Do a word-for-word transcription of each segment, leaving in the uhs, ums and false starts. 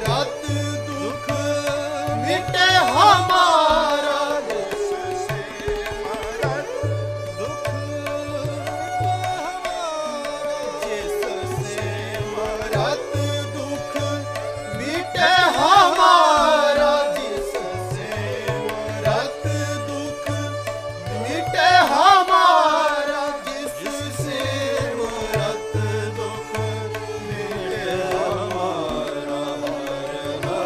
सिमरत दुख मिटे हमारा, जिससे सिमरत दुख जिससे सिमरत दुख मिटे हमारा, जिससे सिमरत दुख मिटे हमारा, जिससे सिमरत दुख मिटे हमारा। हर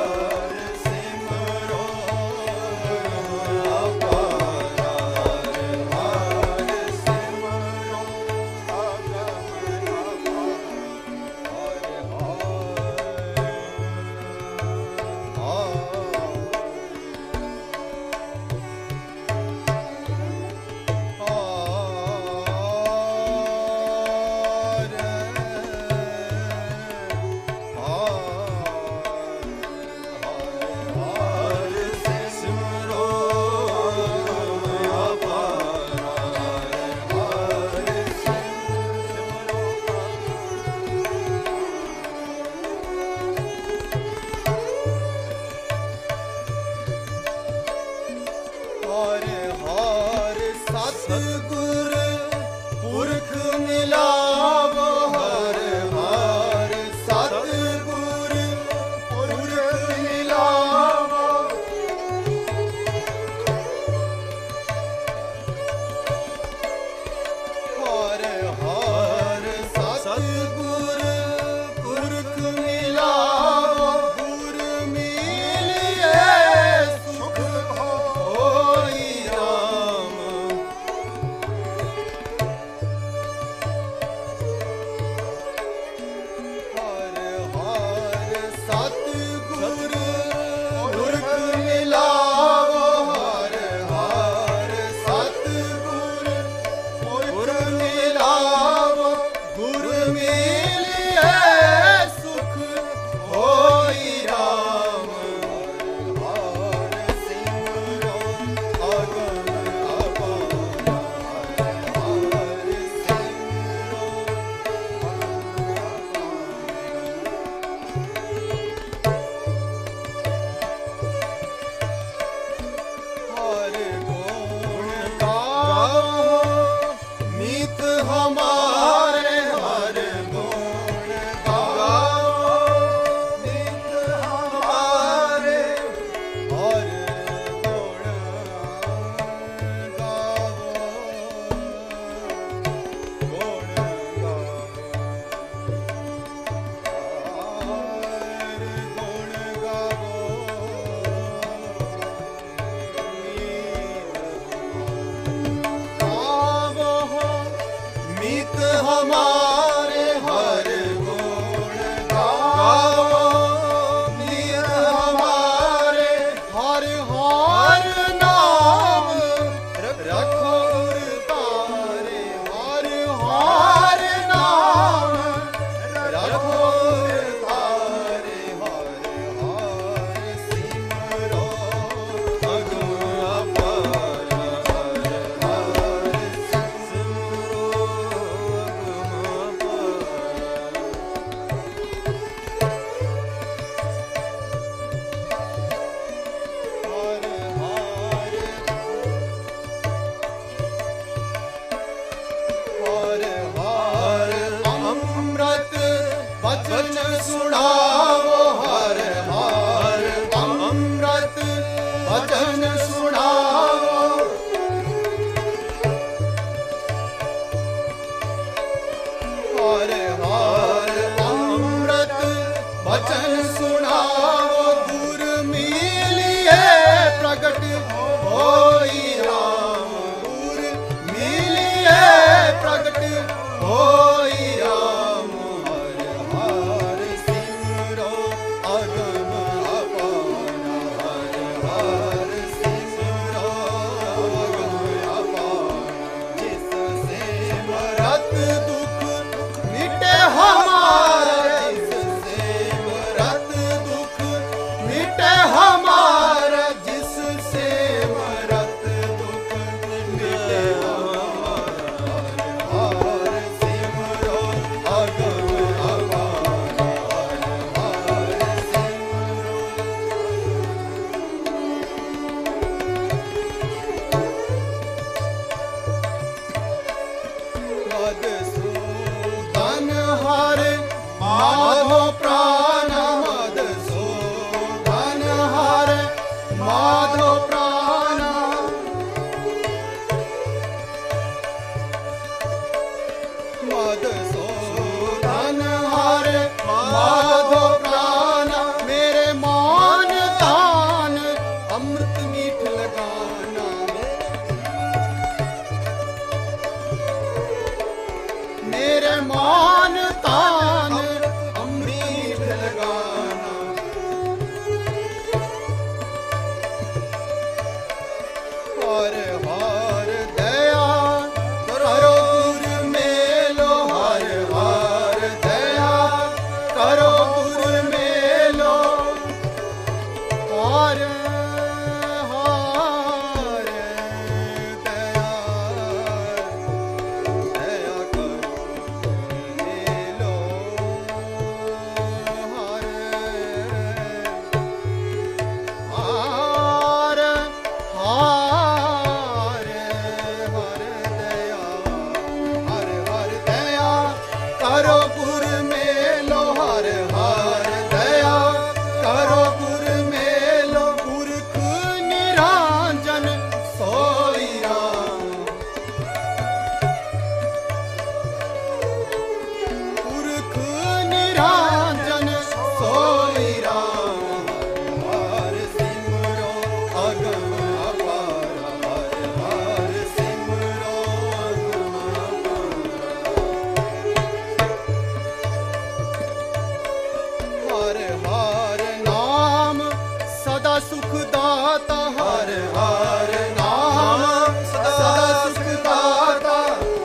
ਹਰ ਹਰ ਨਾਮ ਸਦਾ ਸੁਖ ਦਾਤਾ ਹਰ ਹਰ ਨਾਮ ਸਦਾ ਸੁਖ ਦਾਤਾ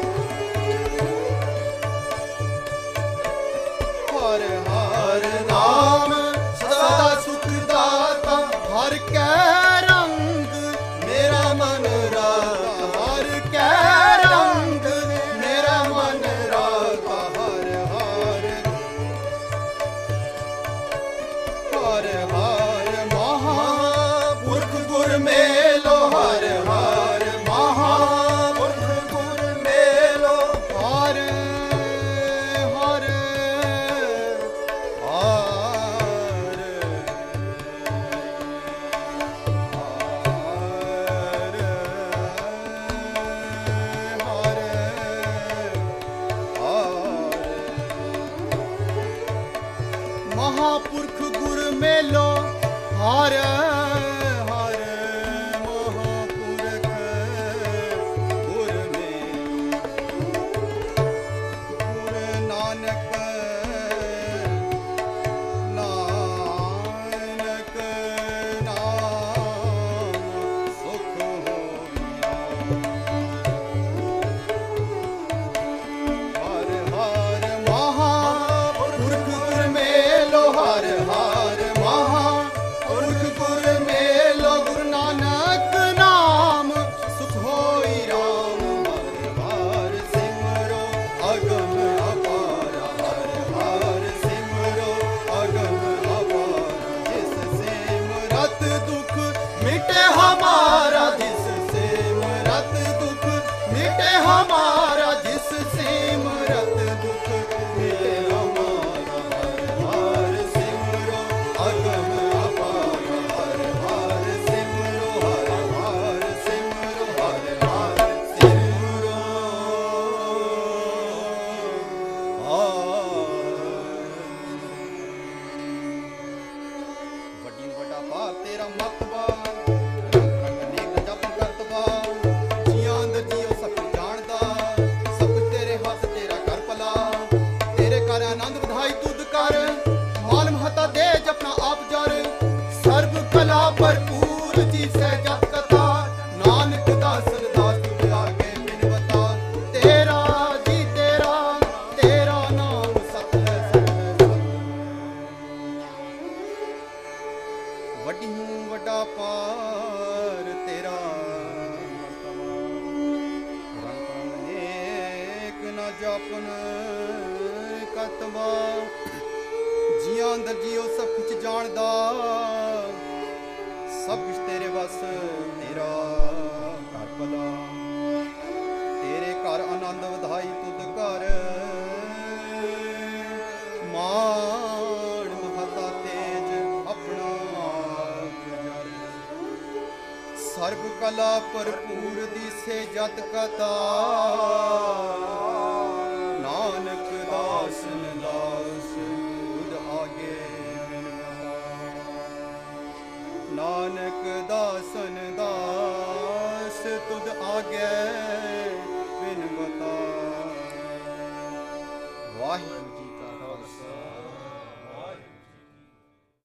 ਹਰ ਹਰ ਨਾਮ ਸਦਾ ਸੁਖ ਦਾਤਾ ਹਰ ਕੈ ਰੰਗ ਮੇਰਾ ਮਨ ਰਾਤਾ ਹਰ ਕੈ ਰੰਗ ਮੇਰਾ ਮਨ ਰਾਤਾ ਹਰ ਹਰ ਹਰ ਹਰ ਮਹਾਂਪੁਰਖ ਗੁਰ ਮੇਲੋ ਹਰ ਹਰ ਮਹਾਂਪੁਰਖ ਗੁਰ ਮੇਲੋ ਹਰ ਹਰ ਮਹਾਂਪੁਰਖ ਗੁਰ ਮੇਲੋ ਹਰ ਹਰ ਮਹਾਂਪੁਰਖ ਗੁਰ ਮੇਲੋ ਗੁਰ ਨਾਨਕ ਨਾਨਕ ਨਾਮ ਸੁਖ ਹੋਇਆ ਹਰ ਹਰ ਮਹਾਂਪੁਰਖ ਗੁਰ ਮੇਲੋ ਹਰ ਹਰ ਮਹਾਂਪੁਰਖ ਗੁਰ ਮੇਲੋ ਗੁਰੂ ਨਾਨਕ ਨਾਮ ਸੁਖ ਹੋਈ ਰਾਮ ਹਰ ਹਰ ਸਿਮਰੋ ਅਗਮ ਅਪਾਰ ਹਰ ਹਰ ਸਿਮਰੋ ਅਗਮ ਅਪਾਰ ਜਿਸ ਸਿਮਰਤ ਦੁਖ ਮਿਟੇ ਹਮਾਰਾ ਜਿਸ ਸਿਮਰਤ ਦੁਖ ਮਿਟੇ ਹਮਾਰਾ ਜਿਸ ਸਿਮਰਤ ਦੁਖ ਮਿਟੇ ਹਮਾਰਾ ਹਰ ਹਰ ਸਿਮਰੋ ਅਗਮ ਅਪਾਰ ਹਰ ਹਰ ਸਿਮਰੋ ਹਰ ਹਰ ਸਿਮਰੋ ਹਰ ਹਰ ਸਿਮਰੋ ਵੱਡੀ ਵੱਡਾ ਭਾਵ ਤੇਰਾ ਮਤਬਾ ਰੰਗ ਅਨੇਕ ਜਪ ਕਰਤਬਾ ਜੀਆਂ ਅੰਦਰ ਜੀਓ ਸਭ ਕੁਝ ਜਾਣਦਾ ਸਭ ਕੁਝ ਤੇਰੇ ਹੱਥ ਤੇਰਾ ਕਰ ਭਲਾ ਤੇਰੇ ਕਰ ਆਨੰਦ ਵਧਾਈ ਤੁਧ ਕਰ ਮਾਲ ਮਹਤਾ ਦੇ ਜਪਨਾ ਆਪ ਜਰ ਸਰਬ ਕਲਾ ਭਰਪੂਰ ਜੀ ਸਹਿ ਜਪ ਕਥਾ ਨਾਨਕ ਦਾਸ ਦਾਸ ਤੁਧ ਆਗੇ ਬਿਨਵਤਾ ਤੇਰਾ ਜੀ ਤੇਰਾ ਤੇਰਾ ਨਾਮ ਸਤ ਹੈ ਸਤ ਹੈ ਵੱਡੀ ਹੂੰ ਵੱਡਾ ਪਾਰ ਤੇਰਾ ਰੰਗ ਰੰਗ ਏਕ ਨਾ ਜਾਪਨ ਕਤਬਾ ਜੀਆਂ ਅੰਦਰ ਜੀਓ ਸਭ ਕੁਝ ਜਾਣਦਾ ਸਭ ਕੁਝ ਤੇਰੇ ਵਸ ਤੇਰਾ ਘਰ ਭਲਾ ਤੇਰੇ ਘਰ ਆਨੰਦ ਵਧਾਈ ਤੁਧ ਘਰ ਮਾਣ ਮਹਤਾ ਤੇਜ ਆਪਣਾ ਆਪ ਜਰ ਸਰਬ ਕਲਾ ਭਰਪੂਰ ਦੀਸੇ ਜਤ ਕਥਾ ਨਾਨਕ ਦਾਸ ਦਾਸ ਤੁਧ ਆਗੇ ਬਿਨਵਤਾ ਨਾਨਕ ਦਾਸਨ ਦਾਸ ਤੁਧ ਆਗੇ ਬਿਨਵਤਾ ਵਾਹਿਗੁਰੂ ਜੀ।